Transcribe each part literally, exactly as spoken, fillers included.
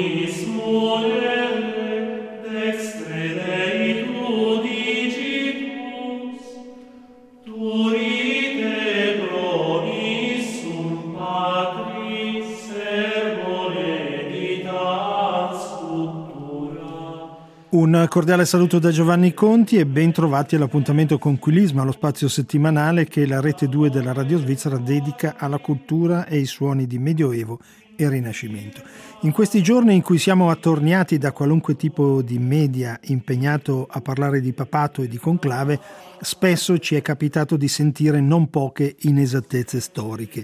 Un cordiale saluto da Giovanni Conti e ben trovati all'appuntamento con Quilisma, lo spazio settimanale che la Rete due della Radio Svizzera dedica alla cultura e ai suoni di Medioevo e Rinascimento. In questi giorni in cui siamo attorniati da qualunque tipo di media impegnato a parlare di papato e di conclave, spesso ci è capitato di sentire non poche inesattezze storiche.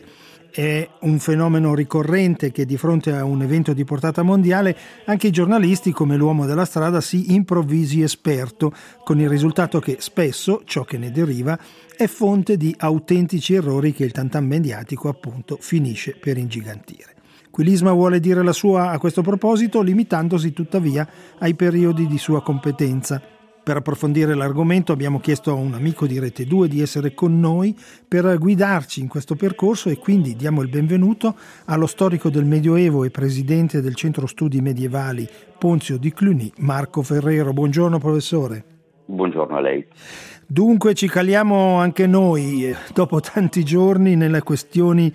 È un fenomeno ricorrente che di fronte a un evento di portata mondiale anche i giornalisti, come l'uomo della strada, si improvvisi esperto, con il risultato che spesso ciò che ne deriva è fonte di autentici errori che il tantam mediatico appunto finisce per ingigantire. Quilisma vuole dire la sua a questo proposito, limitandosi tuttavia ai periodi di sua competenza. Per approfondire l'argomento abbiamo chiesto a un amico di Rete due di essere con noi per guidarci in questo percorso e quindi diamo il benvenuto allo storico del Medioevo e presidente del Centro Studi Medievali Ponzio di Cluny, Marco Ferrero. Buongiorno professore. Buongiorno a lei. Dunque ci caliamo anche noi dopo tanti giorni nelle questioni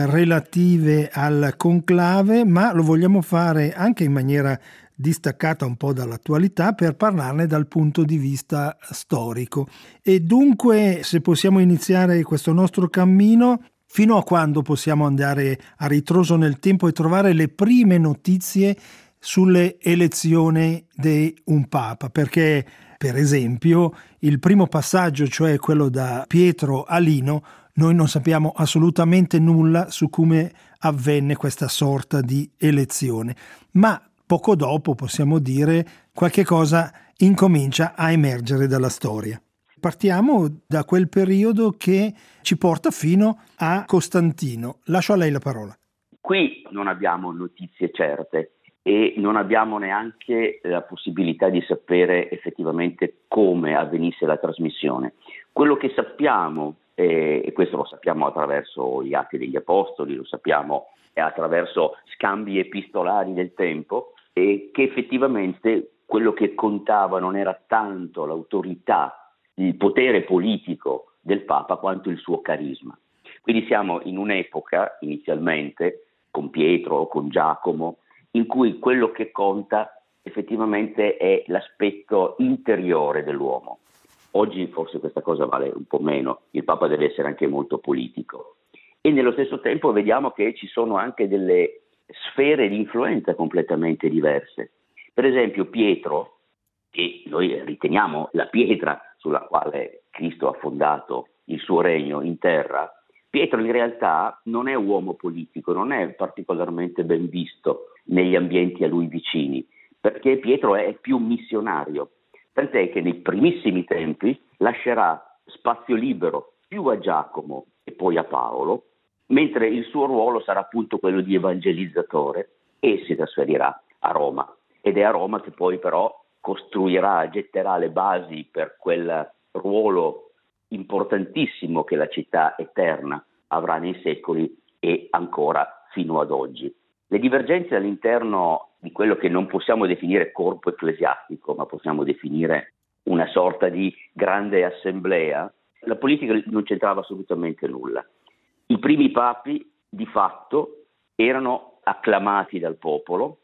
relative al conclave, ma lo vogliamo fare anche in maniera distaccata un po' dall'attualità per parlarne dal punto di vista storico. E dunque, se possiamo iniziare questo nostro cammino, fino a quando possiamo andare a ritroso nel tempo e trovare le prime notizie sulle elezioni di un papa? Perché, per esempio, il primo passaggio, cioè quello da Pietro a Lino, noi non sappiamo assolutamente nulla su come avvenne questa sorta di elezione. Ma poco dopo, possiamo dire, qualche cosa incomincia a emergere dalla storia. Partiamo da quel periodo che ci porta fino a Costantino. Lascio a lei la parola. Qui non abbiamo notizie certe e non abbiamo neanche la possibilità di sapere effettivamente come avvenisse la trasmissione. Quello che sappiamo, eh, e questo lo sappiamo attraverso gli Atti degli Apostoli, lo sappiamo attraverso scambi epistolari del tempo, e che effettivamente quello che contava non era tanto l'autorità, il potere politico del Papa quanto il suo carisma. Quindi siamo in un'epoca, inizialmente, con Pietro o con Giacomo, in cui quello che conta effettivamente è l'aspetto interiore dell'uomo. Oggi forse questa cosa vale un po' meno, il Papa deve essere anche molto politico. E nello stesso tempo vediamo che ci sono anche delle sfere di influenza completamente diverse. Per esempio Pietro, che noi riteniamo la pietra sulla quale Cristo ha fondato il suo regno in terra, Pietro in realtà non è uomo politico, non è particolarmente ben visto negli ambienti a lui vicini, perché Pietro è più missionario, tant'è che nei primissimi tempi lascerà spazio libero più a Giacomo e poi a Paolo, mentre il suo ruolo sarà appunto quello di evangelizzatore e si trasferirà a Roma. Ed è a Roma che poi però costruirà, getterà le basi per quel ruolo importantissimo che la città eterna avrà nei secoli e ancora fino ad oggi. Le divergenze all'interno di quello che non possiamo definire corpo ecclesiastico, ma possiamo definire una sorta di grande assemblea, la politica non c'entrava assolutamente nulla. I primi papi di fatto erano acclamati dal popolo,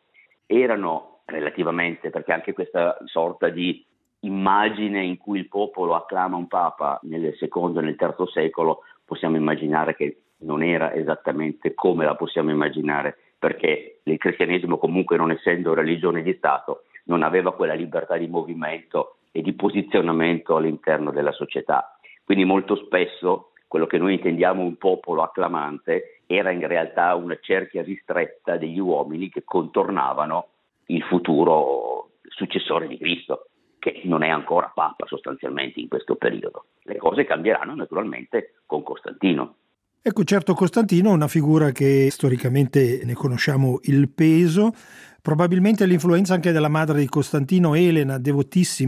erano relativamente, perché anche questa sorta di immagine in cui il popolo acclama un papa nel secondo e nel terzo secolo, possiamo immaginare che non era esattamente come la possiamo immaginare, perché il cristianesimo comunque, non essendo religione di Stato, non aveva quella libertà di movimento e di posizionamento all'interno della società. Quindi molto spesso quello che noi intendiamo un popolo acclamante era in realtà una cerchia ristretta degli uomini che contornavano il futuro successore di Cristo, che non è ancora papa sostanzialmente in questo periodo. Le cose cambieranno naturalmente con Costantino. Ecco, certo, Costantino è una figura che storicamente ne conosciamo il peso, probabilmente l'influenza anche della madre di Costantino, Elena, devotissima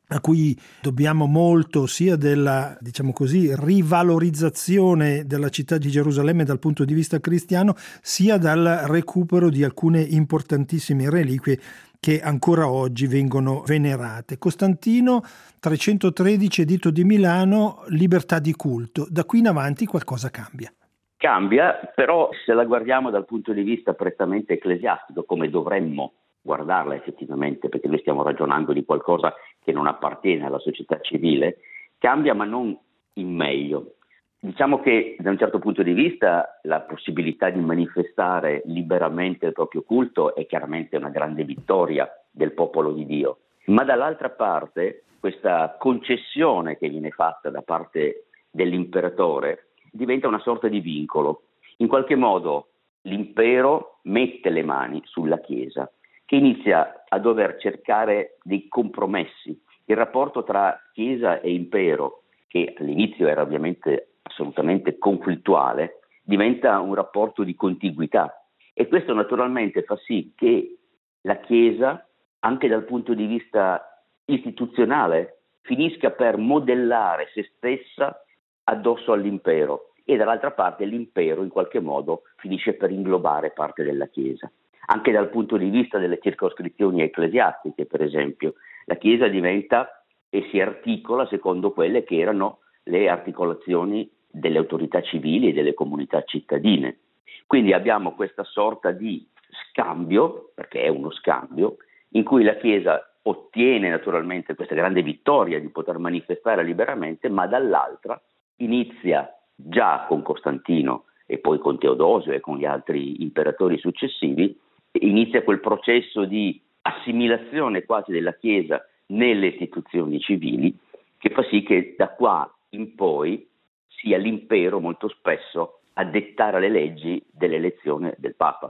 a cui dobbiamo molto sia della, diciamo così, rivalorizzazione della città di Gerusalemme dal punto di vista cristiano, sia dal recupero di alcune importantissime reliquie che ancora oggi vengono venerate. Costantino trecentotredici, Editto di Milano, libertà di culto. Da qui in avanti qualcosa cambia. Cambia, però se la guardiamo dal punto di vista prettamente ecclesiastico, come dovremmo guardarla effettivamente, perché noi stiamo ragionando di qualcosa che non appartiene alla società civile, cambia ma non in meglio. Diciamo che da un certo punto di vista la possibilità di manifestare liberamente il proprio culto è chiaramente una grande vittoria del popolo di Dio, ma dall'altra parte questa concessione che viene fatta da parte dell'imperatore diventa una sorta di vincolo. In qualche modo l'impero mette le mani sulla Chiesa, che inizia a dover cercare dei compromessi. Il rapporto tra Chiesa e impero, che all'inizio era ovviamente assolutamente conflittuale, diventa un rapporto di contiguità, e questo naturalmente fa sì che la Chiesa, anche dal punto di vista istituzionale, finisca per modellare se stessa addosso all'impero, e dall'altra parte l'impero in qualche modo finisce per inglobare parte della Chiesa. Anche dal punto di vista delle circoscrizioni ecclesiastiche, per esempio, la Chiesa diventa e si articola secondo quelle che erano le articolazioni delle autorità civili e delle comunità cittadine. Quindi abbiamo questa sorta di scambio, perché è uno scambio, in cui la Chiesa ottiene naturalmente questa grande vittoria di poter manifestare liberamente, ma dall'altra inizia già con Costantino e poi con Teodosio e con gli altri imperatori successivi, inizia quel processo di assimilazione quasi della Chiesa nelle istituzioni civili, che fa sì che da qua in poi sia l'impero molto spesso a dettare le leggi dell'elezione del Papa.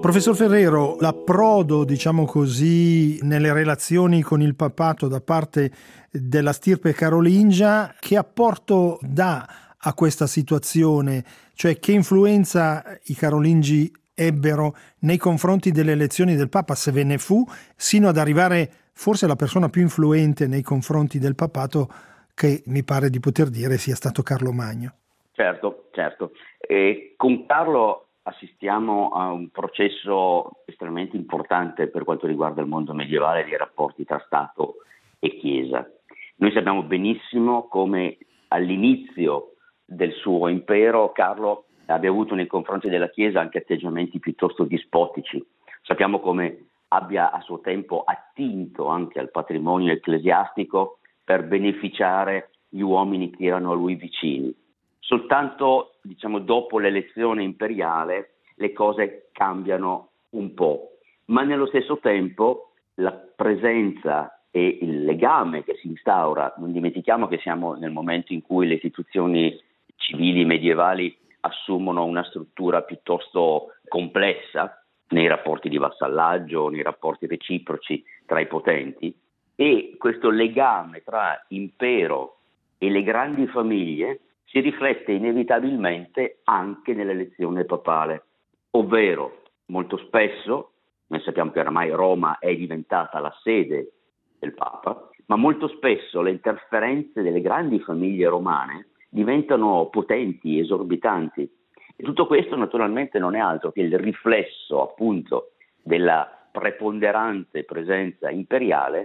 Professor Ferrero, l'approdo, diciamo così, nelle relazioni con il papato da parte della stirpe carolingia, che apporto dà a questa situazione? Cioè, che influenza i carolingi ebbero nei confronti delle elezioni del Papa, se ve ne fu, sino ad arrivare forse alla persona più influente nei confronti del papato, che mi pare di poter dire sia stato Carlo Magno. Certo, certo. E con Carlo assistiamo a un processo estremamente importante per quanto riguarda il mondo medievale dei rapporti tra Stato e Chiesa. Noi sappiamo benissimo come all'inizio del suo impero Carlo abbia avuto nei confronti della Chiesa anche atteggiamenti piuttosto dispotici. Sappiamo come abbia a suo tempo attinto anche al patrimonio ecclesiastico per beneficiare gli uomini che erano a lui vicini. Soltanto, diciamo, dopo l'elezione imperiale le cose cambiano un po', ma nello stesso tempo la presenza e il legame che si instaura, non dimentichiamo che siamo nel momento in cui le istituzioni civili medievali assumono una struttura piuttosto complessa nei rapporti di vassallaggio, nei rapporti reciproci tra i potenti, e questo legame tra impero e le grandi famiglie si riflette inevitabilmente anche nell'elezione papale, ovvero molto spesso, noi sappiamo che oramai Roma è diventata la sede del Papa, ma molto spesso le interferenze delle grandi famiglie romane diventano potenti, esorbitanti. E tutto questo naturalmente non è altro che il riflesso appunto della preponderante presenza imperiale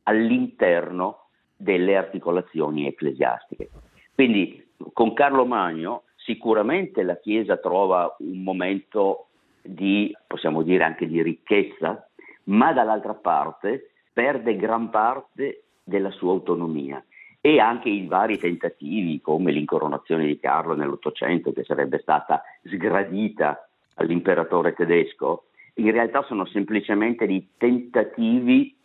all'interno delle articolazioni ecclesiastiche. Quindi con Carlo Magno sicuramente la Chiesa trova un momento di, possiamo dire anche di ricchezza, ma dall'altra parte perde gran parte della sua autonomia, e anche i vari tentativi come l'incoronazione di Carlo nell'Ottocento, che sarebbe stata sgradita all'imperatore tedesco, in realtà sono semplicemente dei tentativi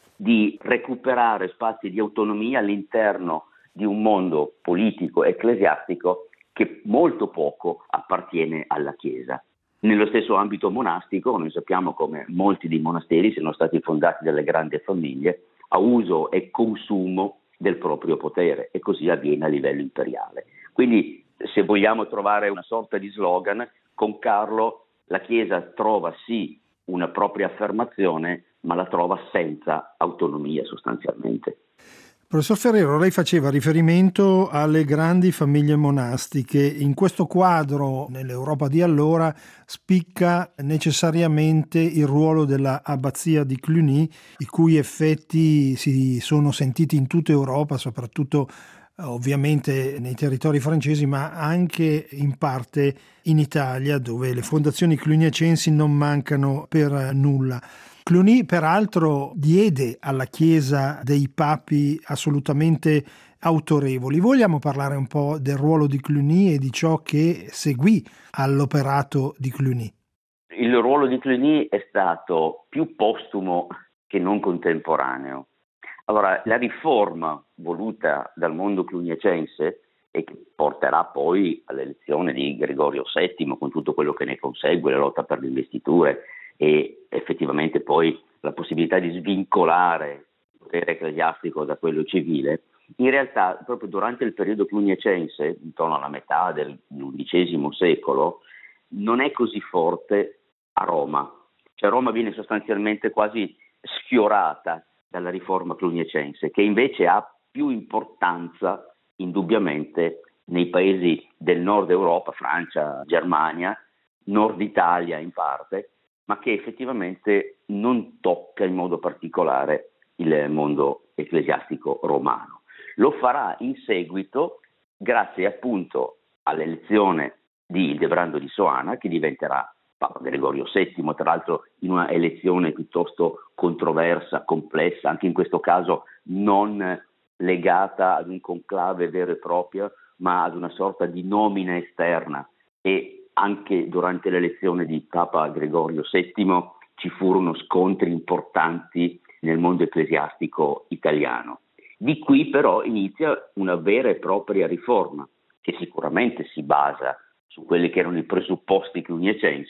di recuperare spazi di autonomia all'interno di un mondo politico ecclesiastico che molto poco appartiene alla Chiesa. Nello stesso ambito monastico, noi sappiamo come molti dei monasteri siano stati fondati dalle grandi famiglie a uso e consumo del proprio potere, e così avviene a livello imperiale. Quindi, se vogliamo trovare una sorta di slogan, con Carlo la Chiesa trova sì una propria affermazione, ma la trova senza autonomia sostanzialmente. Professor Ferrero, lei faceva riferimento alle grandi famiglie monastiche. In questo quadro, nell'Europa di allora, spicca necessariamente il ruolo della abbazia di Cluny, i cui effetti si sono sentiti in tutta Europa, soprattutto ovviamente nei territori francesi, ma anche in parte in Italia, dove le fondazioni cluniacensi non mancano per nulla. Cluny peraltro diede alla Chiesa dei papi assolutamente autorevoli. Vogliamo parlare un po' del ruolo di Cluny e di ciò che seguì all'operato di Cluny? Il ruolo di Cluny è stato più postumo che non contemporaneo. Allora, la riforma voluta dal mondo cluniacense, e che porterà poi all'elezione di Gregorio settimo con tutto quello che ne consegue, la lotta per le investiture e effettivamente poi la possibilità di svincolare il potere ecclesiastico da quello civile, in realtà proprio durante il periodo cluniacense, intorno alla metà dell'undicesimo secolo, non è così forte a Roma. Cioè Roma viene sostanzialmente quasi sfiorata dalla riforma cluniacense, che invece ha più importanza indubbiamente nei paesi del nord Europa, Francia, Germania, nord Italia in parte, ma che effettivamente non tocca in modo particolare il mondo ecclesiastico romano. Lo farà in seguito grazie appunto all'elezione di Ildebrando di Soana, che diventerà Papa Gregorio settimo, tra l'altro in una elezione piuttosto controversa, complessa, anche in questo caso non legata ad un conclave vero e proprio, ma ad una sorta di nomina esterna. E anche durante l'elezione di Papa Gregorio settimo ci furono scontri importanti nel mondo ecclesiastico italiano. Di qui però inizia una vera e propria riforma, che sicuramente si basa su quelli che erano i presupposti cluniacensi,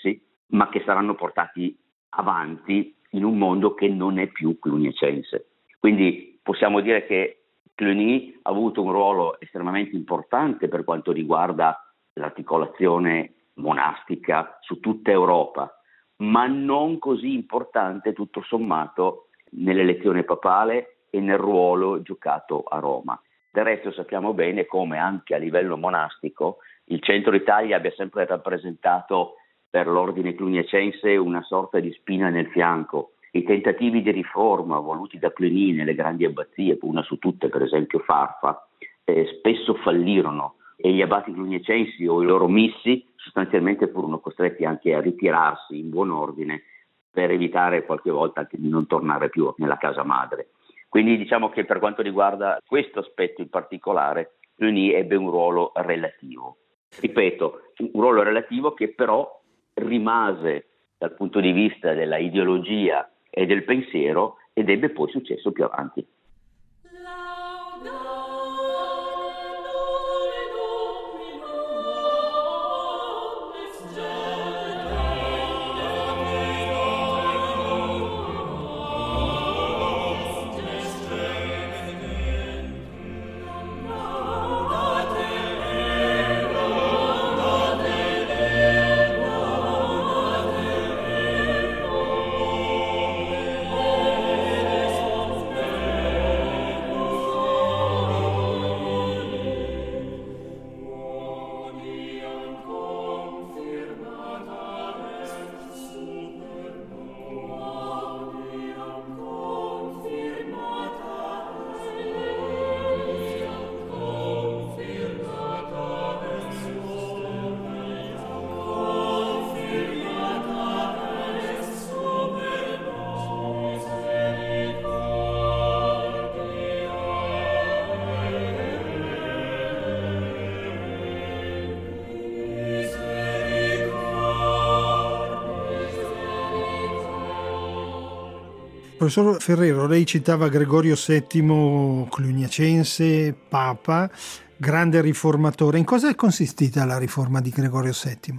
ma che saranno portati avanti in un mondo che non è più cluniacense. Quindi possiamo dire che Cluny ha avuto un ruolo estremamente importante per quanto riguarda l'articolazione monastica su tutta Europa, ma non così importante tutto sommato nell'elezione papale e nel ruolo giocato a Roma. Del resto sappiamo bene come anche a livello monastico il centro Italia abbia sempre rappresentato per l'ordine cluniacense una sorta di spina nel fianco. I tentativi di riforma voluti da Cluny nelle grandi abbazie, una su tutte per esempio Farfa, eh, spesso fallirono e gli abati cluniacensi o i loro missi sostanzialmente furono costretti anche a ritirarsi in buon ordine per evitare qualche volta anche di non tornare più nella casa madre. Quindi diciamo che per quanto riguarda questo aspetto in particolare, Cluny ebbe un ruolo relativo. Ripeto, un ruolo relativo che però rimase dal punto di vista della ideologia e del pensiero ed ebbe poi successo più avanti. Professor Ferrero, lei citava Gregorio settimo cluniacense, Papa, grande riformatore. In cosa è consistita la riforma di Gregorio settimo?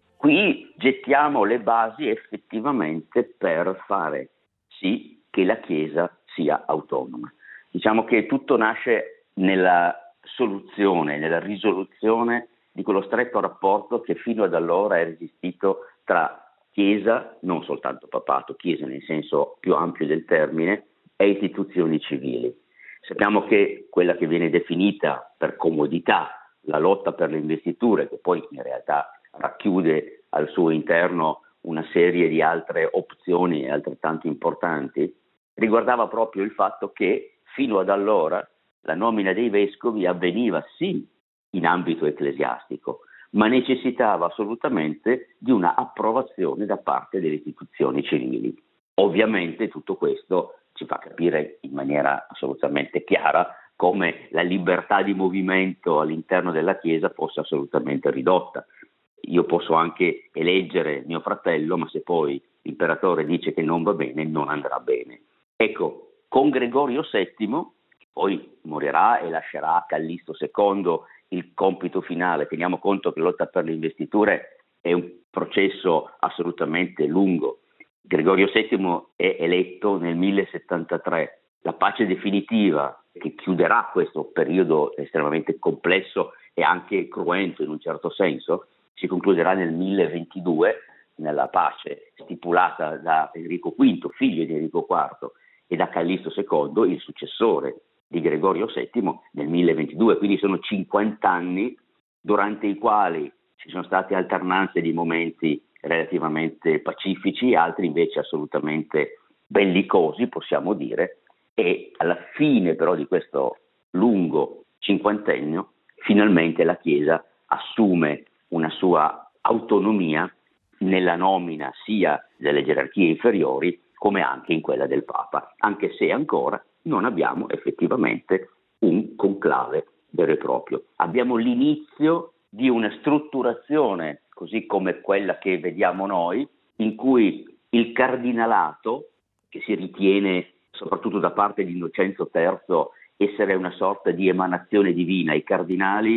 Qui gettiamo le basi effettivamente per fare sì che la Chiesa sia autonoma. Diciamo che tutto nasce nella soluzione, nella risoluzione di quello stretto rapporto che fino ad allora è esistito tra Chiesa, non soltanto papato, Chiesa nel senso più ampio del termine, e istituzioni civili. Sappiamo che quella che viene definita per comodità la lotta per le investiture, che poi in realtà racchiude al suo interno una serie di altre opzioni altrettanto importanti, riguardava proprio il fatto che fino ad allora la nomina dei vescovi avveniva sì in ambito ecclesiastico, ma necessitava assolutamente di una approvazione da parte delle istituzioni civili. Ovviamente tutto questo ci fa capire in maniera assolutamente chiara come la libertà di movimento all'interno della Chiesa fosse assolutamente ridotta. Io posso anche eleggere mio fratello, ma se poi l'imperatore dice che non va bene, non andrà bene. Ecco, con Gregorio settimo, che poi morirà e lascerà a Callisto secondo il compito finale. Teniamo conto che la lotta per le investiture è un processo assolutamente lungo. Gregorio settimo è eletto nel millesettantatré. La pace definitiva che chiuderà questo periodo estremamente complesso e anche cruento in un certo senso si concluderà nel milleventidue nella pace stipulata da Enrico quinto, figlio di Enrico quarto, e da Callisto secondo, il successore di Gregorio settimo, nel milleventidue. Quindi sono cinquanta anni durante i quali ci sono state alternanze di momenti relativamente pacifici, altri invece assolutamente bellicosi, possiamo dire, e alla fine però di questo lungo cinquantennio finalmente la Chiesa assume una sua autonomia nella nomina sia delle gerarchie inferiori come anche in quella del Papa, anche se ancora non abbiamo effettivamente un conclave vero e proprio. Abbiamo l'inizio di una strutturazione, così come quella che vediamo noi, in cui il cardinalato, che si ritiene soprattutto da parte di Innocenzo terzo essere una sorta di emanazione divina, i cardinali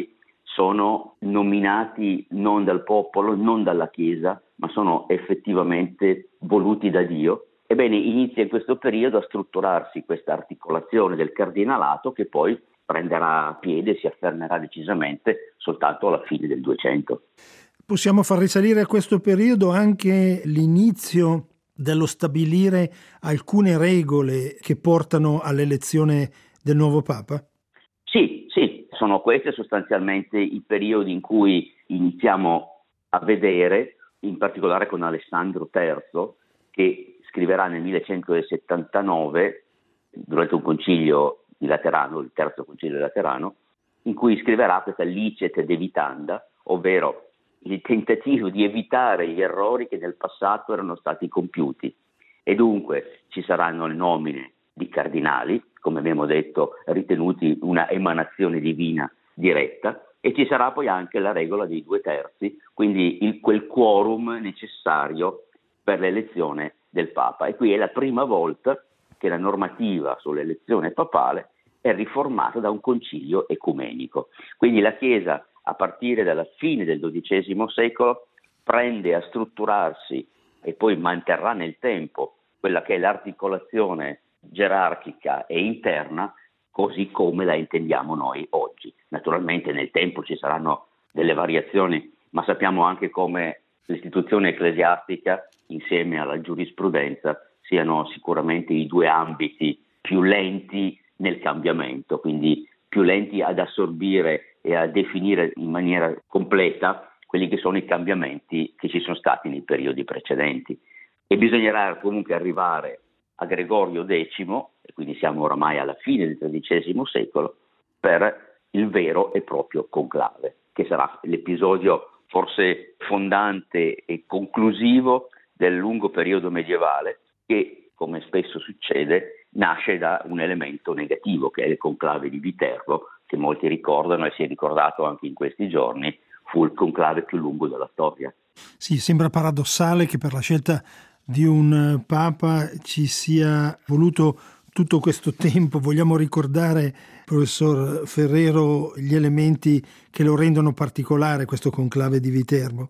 sono nominati non dal popolo, non dalla Chiesa, ma sono effettivamente voluti da Dio. Ebbene, inizia in questo periodo a strutturarsi questa articolazione del cardinalato che poi prenderà piede e si affermerà decisamente soltanto alla fine del duecento. Possiamo far risalire a questo periodo anche l'inizio dello stabilire alcune regole che portano all'elezione del nuovo Papa? Sì, sì, sono questi sostanzialmente i periodi in cui iniziamo a vedere, in particolare con Alessandro terzo, che scriverà nel millecentosettantanove, durante un concilio di Laterano, il terzo concilio di Laterano, in cui scriverà questa licet devitanda, ovvero il tentativo di evitare gli errori che nel passato erano stati compiuti. E dunque ci saranno le nomine di cardinali, come abbiamo detto, ritenuti una emanazione divina diretta, e ci sarà poi anche la regola dei due terzi, quindi il, quel quorum necessario per l'elezione del Papa. E qui è la prima volta che la normativa sull'elezione papale è riformata da un concilio ecumenico. Quindi la Chiesa, a partire dalla fine del dodicesimo secolo, prende a strutturarsi e poi manterrà nel tempo quella che è l'articolazione gerarchica e interna, così come la intendiamo noi oggi. Naturalmente nel tempo ci saranno delle variazioni, ma sappiamo anche come l'istituzione ecclesiastica insieme alla giurisprudenza siano sicuramente i due ambiti più lenti nel cambiamento, quindi più lenti ad assorbire e a definire in maniera completa quelli che sono i cambiamenti che ci sono stati nei periodi precedenti. E bisognerà comunque arrivare a Gregorio decimo, e quindi siamo oramai alla fine del tredicesimo secolo, per il vero e proprio conclave, che sarà l'episodio forse fondante e conclusivo del lungo periodo medievale che, come spesso succede, nasce da un elemento negativo, che è il conclave di Viterbo, che molti ricordano e si è ricordato anche in questi giorni, fu il conclave più lungo della storia. Sì, sembra paradossale che per la scelta di un Papa ci sia voluto tutto questo tempo. Vogliamo ricordare, professor Ferrero, gli elementi che lo rendono particolare, questo conclave di Viterbo?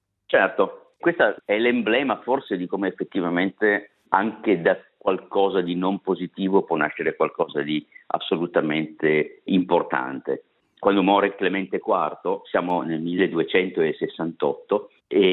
Certo, questo è l'emblema forse di come effettivamente anche da qualcosa di non positivo può nascere qualcosa di assolutamente importante. Quando muore Clemente quarto, siamo nel milleduecentosessantotto,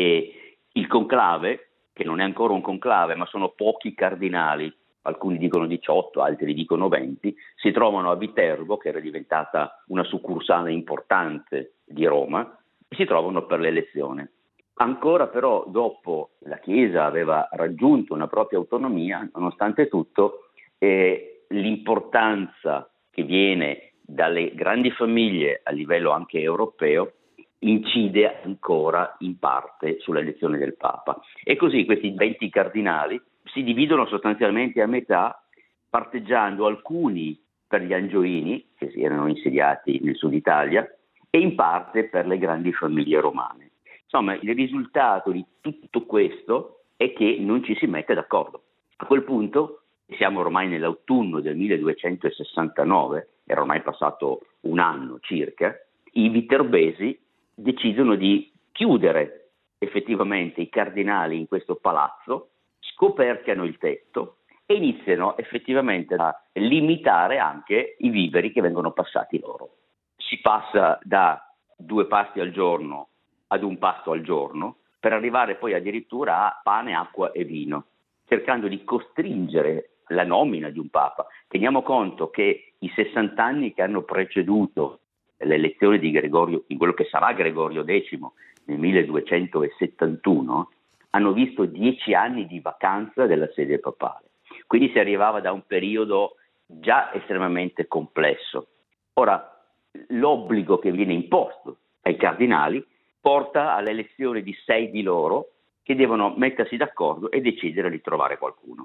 e il conclave, che non è ancora un conclave ma sono pochi cardinali, alcuni dicono diciotto, altri dicono venti, si trovano a Viterbo, che era diventata una succursale importante di Roma, e si trovano per l'elezione. Ancora però dopo la Chiesa aveva raggiunto una propria autonomia, nonostante tutto eh, l'importanza che viene dalle grandi famiglie a livello anche europeo incide ancora in parte sull'elezione del Papa. E così questi venti cardinali si dividono sostanzialmente a metà, parteggiando alcuni per gli angioini, che si erano insediati nel sud Italia, e in parte per le grandi famiglie romane. Insomma, il risultato di tutto questo è che non ci si mette d'accordo. A quel punto, siamo ormai nell'autunno del milleduecentosessantanove, era ormai passato un anno circa, i viterbesi decidono di chiudere effettivamente i cardinali in questo palazzo, scoperchiano il tetto e iniziano effettivamente a limitare anche i viveri che vengono passati loro. Si passa da due pasti al giorno ad un pasto al giorno, per arrivare poi addirittura a pane, acqua e vino, cercando di costringere la nomina di un Papa. Teniamo conto che i sessanta anni che hanno preceduto l'elezione di Gregorio, in quello che sarà Gregorio decimo, nel milleduecentosettantuno, hanno visto dieci anni di vacanza della sede papale. Quindi si arrivava da un periodo già estremamente complesso. Ora, l'obbligo che viene imposto ai cardinali porta all'elezione di sei di loro che devono mettersi d'accordo e decidere di trovare qualcuno.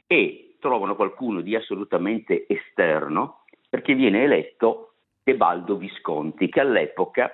E trovano qualcuno di assolutamente esterno, perché viene eletto Tebaldo Visconti, che all'epoca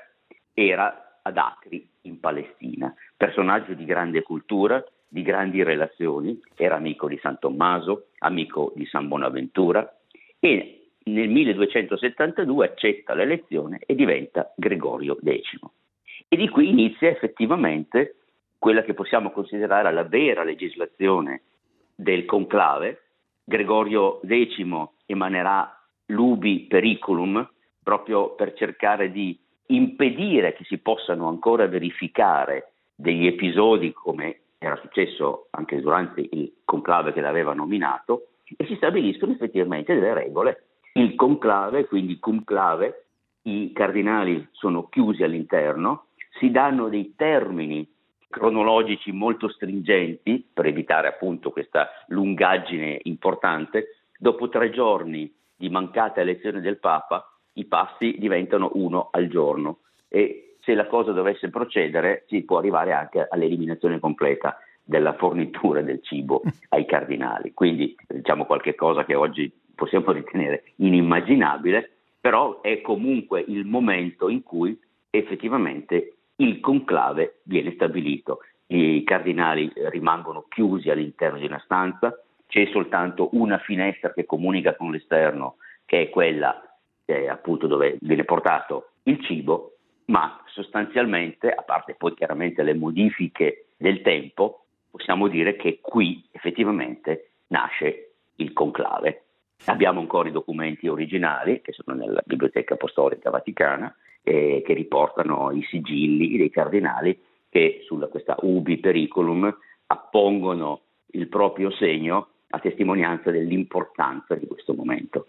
era ad Acri in Palestina, personaggio di grande cultura, di grandi relazioni, era amico di San Tommaso, amico di San Bonaventura, e nel milleduecentosettantadue accetta l'elezione e diventa Gregorio decimo. E di qui inizia effettivamente quella che possiamo considerare la vera legislazione del conclave. Gregorio decimo emanerà l'ubi periculum proprio per cercare di impedire che si possano ancora verificare degli episodi come era successo anche durante il conclave che l'aveva nominato, e si stabiliscono effettivamente delle regole. Il conclave, quindi cum clave, i cardinali sono chiusi all'interno, si danno dei termini cronologici molto stringenti per evitare appunto questa lungaggine importante. Dopo tre giorni di mancata elezione del Papa, i passi diventano uno al giorno, e se la cosa dovesse procedere si può arrivare anche all'eliminazione completa della fornitura del cibo ai cardinali. Quindi diciamo qualche cosa che oggi possiamo ritenere inimmaginabile, però è comunque il momento in cui effettivamente il conclave viene stabilito. I cardinali rimangono chiusi all'interno di una stanza, c'è soltanto una finestra che comunica con l'esterno, che è quella eh, appunto dove viene portato il cibo, ma sostanzialmente, a parte poi chiaramente le modifiche del tempo, possiamo dire che qui effettivamente nasce il conclave. Abbiamo ancora i documenti originali che sono nella Biblioteca Apostolica Vaticana, eh, che riportano i sigilli dei cardinali che sulla questa ubi periculum appongono il proprio segno a testimonianza dell'importanza di questo momento.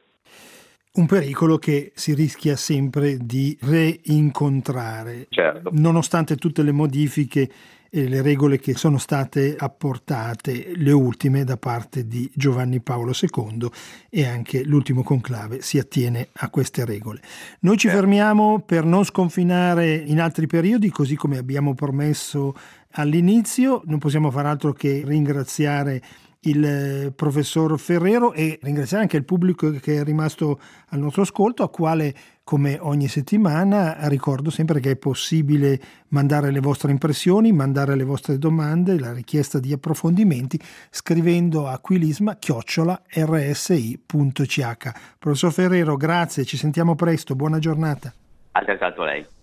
Un pericolo che si rischia sempre di reincontrare, certo. Nonostante tutte le modifiche e le regole che sono state apportate, le ultime da parte di Giovanni Paolo secondo, e anche l'ultimo conclave si attiene a queste regole. Noi ci fermiamo per non sconfinare in altri periodi, così come abbiamo promesso all'inizio. Non possiamo far altro che ringraziare il professor Ferrero e ringraziare anche il pubblico che è rimasto al nostro ascolto, a quale, come ogni settimana, ricordo sempre che è possibile mandare le vostre impressioni, mandare le vostre domande, la richiesta di approfondimenti, scrivendo a quilisma chiocciola erre esse i punto ci acca. Professor Ferrero, grazie, ci sentiamo presto, buona giornata. Altrettanto lei.